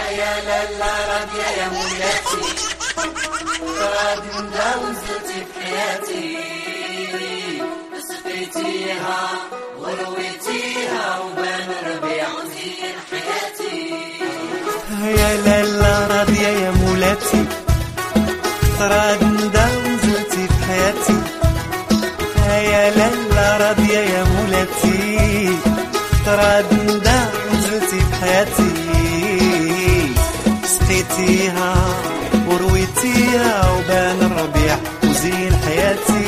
يا لالا راضية يا مولاتي، راضي نداوزتي بحياتي، صفيتيها ورويتيها وبان الربيع وزين حياتي. يا لالا راضية يا مولاتي، راضي نداوزتي بحياتي. يا لالا راضية يا مولاتي، راضي نداوزتي بحياتي، سقيتيها ورويتيها وبان الربيع وزين حياتي.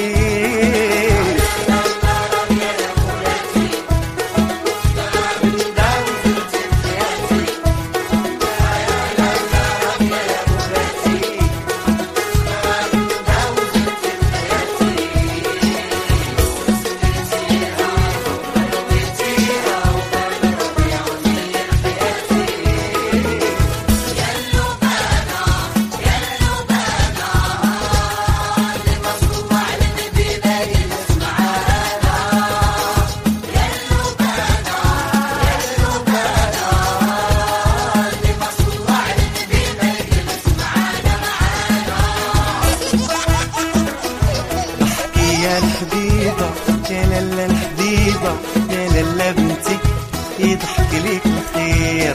يا الحبيبة يا لالا الحبيبة، يا لالا بنتي يضحك ليك الخير.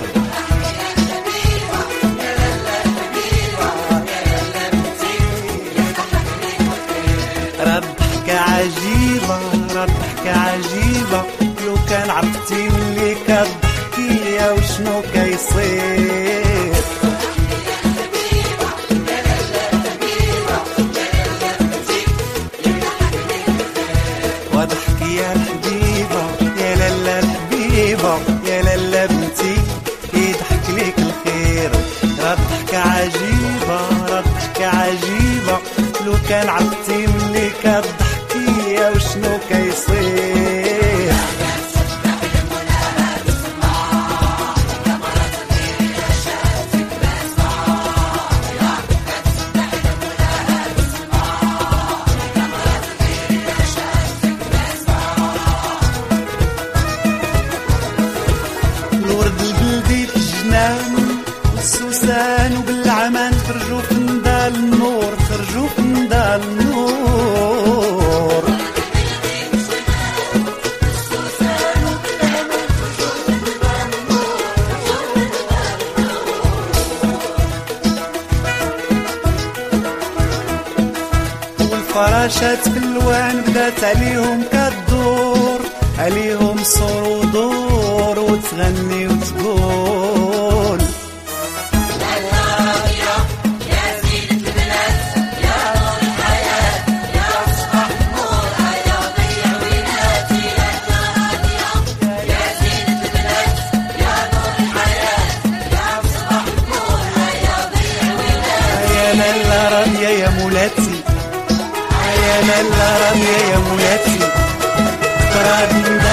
راه الضحكة عجيبة، راه الضحكة عجيبة، لو كان عرفتي ملي كضحكي يا وشنو كيصير. وضحكي يا الحبيبة يا لالا الحبيبة، يا لالا بنتي يضحك ليك الخير. راه الضحكة عجيبة، راه الضحكة عجيبة، لو كان عرفتي ملي كضحكي يا وشنو كيصير. الورد البلدي في الجنان والسوسان وبالعمان خرجوا في ندال النور، خرجوا في ندال النور. والفراشات في اللوان بدات عليهم كدور، عليهم صور ودور وتغني وتقول يا لالا راضية يا مولاتي، يا لالا راضية يا مولاتي، راضي